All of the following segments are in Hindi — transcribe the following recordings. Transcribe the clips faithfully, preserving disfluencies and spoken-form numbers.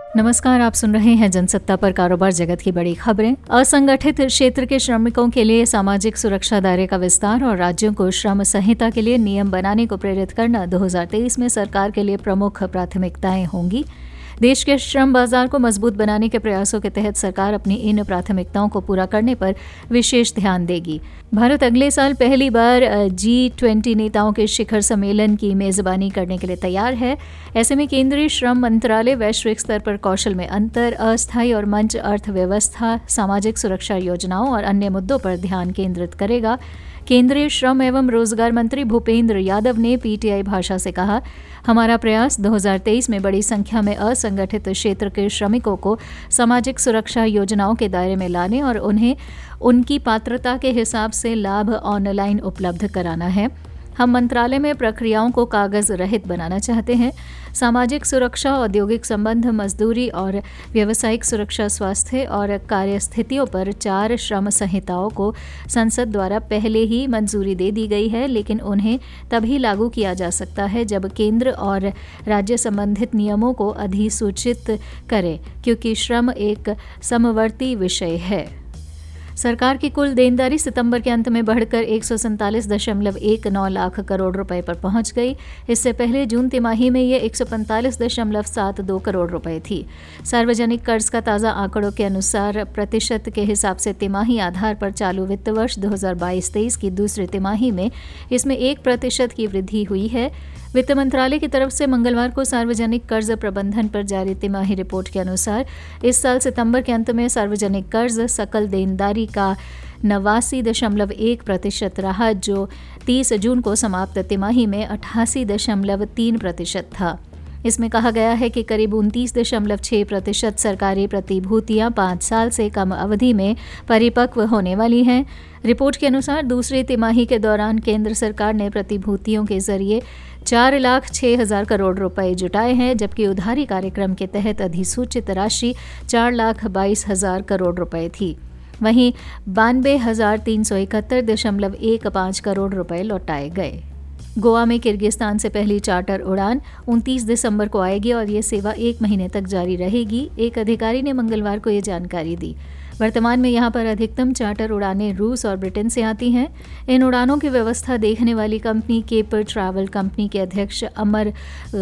नमस्कार, आप सुन रहे हैं जनसत्ता पर कारोबार जगत की बड़ी खबरें। असंगठित क्षेत्र के श्रमिकों के लिए सामाजिक सुरक्षा दायरे का विस्तार और राज्यों को श्रम संहिता के लिए नियम बनाने को प्रेरित करना दो हज़ार तेईस में सरकार के लिए प्रमुख प्राथमिकताएं होंगी। देश के श्रम बाजार को मजबूत बनाने के प्रयासों के तहत सरकार अपनी इन प्राथमिकताओं को पूरा करने पर विशेष ध्यान देगी। भारत अगले साल पहली बार जी ट्वेंटी नेताओं के शिखर सम्मेलन की मेजबानी करने के लिए तैयार है। ऐसे में केंद्रीय श्रम मंत्रालय वैश्विक स्तर पर कौशल में अंतर, अस्थायी और मंच अर्थव्यवस्था, सामाजिक सुरक्षा योजनाओं और अन्य मुद्दों पर ध्यान केंद्रित करेगा। केंद्रीय श्रम एवं रोजगार मंत्री भूपेंद्र यादव ने पीटीआई भाषा से कहा, हमारा प्रयास दो हज़ार तेईस में बड़ी संख्या में असंगठित क्षेत्र के श्रमिकों को सामाजिक सुरक्षा योजनाओं के दायरे में लाने और उन्हें उनकी पात्रता के हिसाब से लाभ ऑनलाइन उपलब्ध कराना है। हम मंत्रालय में प्रक्रियाओं को कागज रहित बनाना चाहते हैं। सामाजिक सुरक्षा, औद्योगिक संबंध, मजदूरी और व्यावसायिक सुरक्षा, स्वास्थ्य और कार्यस्थितियों पर चार श्रम संहिताओं को संसद द्वारा पहले ही मंजूरी दे दी गई है, लेकिन उन्हें तभी लागू किया जा सकता है जब केंद्र और राज्य संबंधित नियमों को अधिसूचित करें, क्योंकि श्रम एक समवर्ती विषय है। सरकार की कुल देनदारी सितंबर के अंत में बढ़कर एक सौ सैंतालीस दशमलव एक नौ लाख करोड़ रुपए पर पहुंच गई। इससे पहले जून तिमाही में ये एक सौ पैंतालीस दशमलव सात दो करोड़ रुपए थी। सार्वजनिक कर्ज का ताज़ा आंकड़ों के अनुसार प्रतिशत के हिसाब से तिमाही आधार पर चालू वित्त वर्ष दो हज़ार बाईस तेईस की दूसरी तिमाही में इसमें एक प्रतिशत की वृद्धि हुई है। वित्त मंत्रालय की तरफ से मंगलवार को सार्वजनिक कर्ज प्रबंधन पर जारी तिमाही रिपोर्ट के अनुसार इस साल सितंबर के अंत में सार्वजनिक कर्ज सकल देनदारी का नवासी दशमलव एक प्रतिशत रहा, जो तीस जून को समाप्त तिमाही में अट्ठासी दशमलव तीन प्रतिशत था। इसमें कहा गया है कि करीब उनतीस दशमलव छः प्रतिशत सरकारी प्रतिभूतियां पाँच साल से कम अवधि में परिपक्व होने वाली हैं। रिपोर्ट के अनुसार दूसरी तिमाही के दौरान केंद्र सरकार ने प्रतिभूतियों के जरिए चार लाख छः हज़ार करोड़ रुपए जुटाए हैं, जबकि उधारी कार्यक्रम के तहत अधिसूचित राशि चार लाख बाईस हज़ार करोड़ रुपए थी। वहीं बानवे हज़ार तीन सौ इकहत्तर दशमलव एक पाँच करोड़ रुपए लौटाए गए। गोवा में किर्गिस्तान से पहली चार्टर उड़ान उनतीस दिसंबर को आएगी और ये सेवा एक महीने तक जारी रहेगी। एक अधिकारी ने मंगलवार को ये जानकारी दी। वर्तमान में यहाँ पर अधिकतम चार्टर उड़ानें रूस और ब्रिटेन से आती हैं। इन उड़ानों की व्यवस्था देखने वाली कंपनी केपर ट्रैवल कंपनी के अध्यक्ष अमर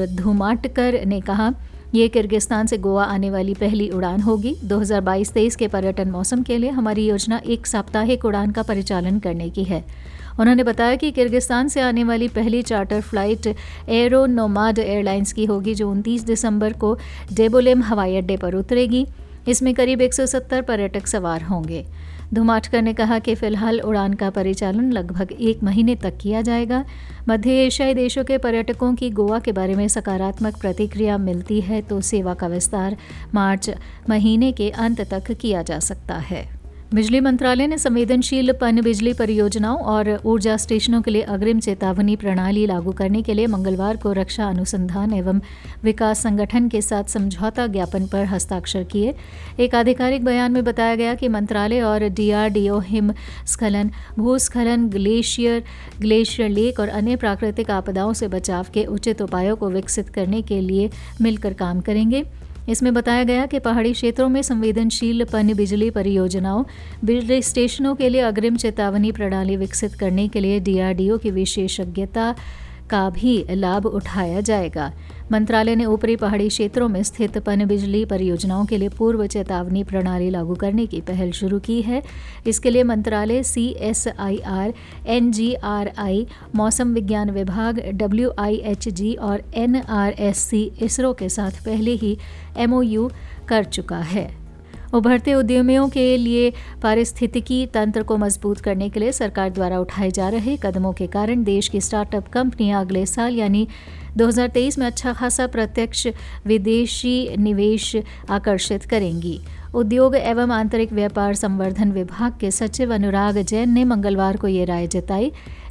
धुमाटकर ने कहा, ये किर्गिस्तान से गोवा आने वाली पहली उड़ान होगी। दो हज़ार बाईस तेईस के पर्यटन मौसम के लिए हमारी योजना एक साप्ताहिक उड़ान का परिचालन करने की है। उन्होंने बताया कि किर्गिस्तान से आने वाली पहली charter flight aero nomad airlines की होगी, जो उनतीस दिसंबर को डेबोलेम हवाई अड्डे पर उतरेगी। इसमें करीब एक सौ सत्तर पर्यटक सवार होंगे। धुमाटकर ने कहा कि फिलहाल उड़ान का परिचालन लगभग एक महीने तक किया जाएगा। मध्य एशियाई देशों के पर्यटकों की गोवा के बारे में सकारात्मक प्रतिक्रिया मिलती है तो सेवा का विस्तार मार्च महीने के अंत तक किया जा सकता है। बिजली मंत्रालय ने संवेदनशील पनबिजली परियोजनाओं और ऊर्जा स्टेशनों के लिए अग्रिम चेतावनी प्रणाली लागू करने के लिए मंगलवार को रक्षा अनुसंधान एवं विकास संगठन के साथ समझौता ज्ञापन पर हस्ताक्षर किए। एक आधिकारिक बयान में बताया गया कि मंत्रालय और डीआरडीओ हिमस्खलन, भूस्खलन, ग्लेशियर, ग्लेशियर लेक और अन्य प्राकृतिक आपदाओं से बचाव के उचित उपायों को विकसित करने के लिए मिलकर काम करेंगे। इसमें बताया गया कि पहाड़ी क्षेत्रों में संवेदनशील पनबिजली परियोजनाओं, बिजली स्टेशनों के लिए अग्रिम चेतावनी प्रणाली विकसित करने के लिए डीआरडीओ की विशेषज्ञता का भी लाभ उठाया जाएगा। मंत्रालय ने ऊपरी पहाड़ी क्षेत्रों में स्थित पनबिजली परियोजनाओं के लिए पूर्व चेतावनी प्रणाली लागू करने की पहल शुरू की है। इसके लिए मंत्रालय, C S I R, N G R I, मौसम विज्ञान विभाग, डब्ल्यू आई एच जी और N R S C, ISRO के साथ पहले ही एम ओ यू कर चुका है। उभरते उद्यमियों के लिए पारिस्थितिकी तंत्र को मजबूत करने के लिए सरकार द्वारा उठाए जा रहे कदमों के कारण देश की स्टार्टअप कंपनियां अगले साल यानी दो हज़ार तेईस में अच्छा खासा प्रत्यक्ष विदेशी निवेश आकर्षित करेंगी। उद्योग एवं आंतरिक व्यापार संवर्धन विभाग के सचिव अनुराग जैन ने मंगलवार को ये राय जताई।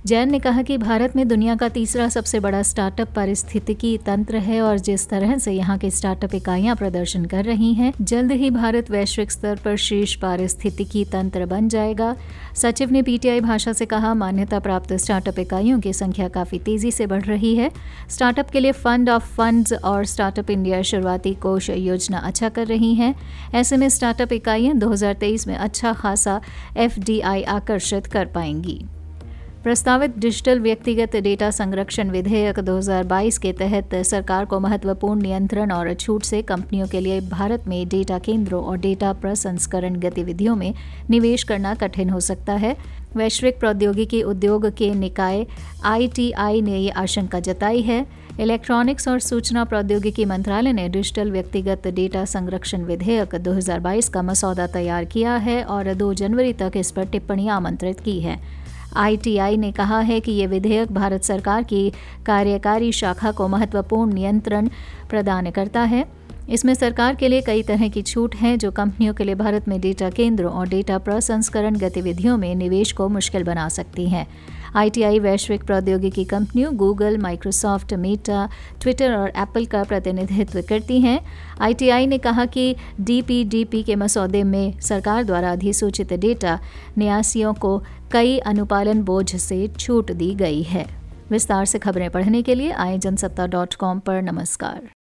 जैन ने कहा कि भारत में दुनिया का तीसरा सबसे बड़ा स्टार्टअप पारिस्थितिकी तंत्र है और जिस तरह से यहाँ की स्टार्टअप इकाइयां प्रदर्शन कर रही हैं, जल्द ही भारत वैश्विक स्तर पर शीर्ष पारिस्थितिकी तंत्र बन जाएगा। सचिव ने पीटीआई भाषा से कहा, मान्यता प्राप्त स्टार्टअप इकाइयों की संख्या काफी तेजी से बढ़ रही है। स्टार्टअप के लिए फंड ऑफ फंड्स और स्टार्टअप इंडिया शुरुआती कोष योजना अच्छा कर रही है। ऐसे में स्टार्टअप इकाइयां दो हज़ार तेईस में अच्छा खासा एफडीआई आकर्षित कर पाएंगी। प्रस्तावित डिजिटल व्यक्तिगत डेटा संरक्षण विधेयक दो हज़ार बाईस के तहत सरकार को महत्वपूर्ण नियंत्रण और छूट से कंपनियों के लिए भारत में डेटा केंद्रों और डेटा प्रसंस्करण गतिविधियों में निवेश करना कठिन हो सकता है। वैश्विक प्रौद्योगिकी उद्योग के निकाय आईटीआई ने ये आशंका जताई है। इलेक्ट्रॉनिक्स और सूचना प्रौद्योगिकी मंत्रालय ने डिजिटल व्यक्तिगत डेटा संरक्षण विधेयक दो हज़ार बाईस का मसौदा तैयार किया है और दो जनवरी तक इस पर टिप्पणी आमंत्रित की है। आईटीआई ने कहा है कि ये विधेयक भारत सरकार की कार्यकारी शाखा को महत्वपूर्ण नियंत्रण प्रदान करता है। इसमें सरकार के लिए कई तरह की छूट हैं जो कंपनियों के लिए भारत में डेटा केंद्रों और डेटा प्रसंस्करण गतिविधियों में निवेश को मुश्किल बना सकती हैं। आईटीआई वैश्विक प्रौद्योगिकी कंपनियों गूगल, माइक्रोसॉफ्ट, मेटा, ट्विटर और एप्पल का प्रतिनिधित्व करती हैं। आईटीआई ने कहा कि डीपीडीपी के मसौदे में सरकार द्वारा अधिसूचित डेटा न्यासियों को कई अनुपालन बोझ से छूट दी गई है। विस्तार से खबरें पढ़ने के लिए आए जनसत्ता डॉट कॉम पर नमस्कार।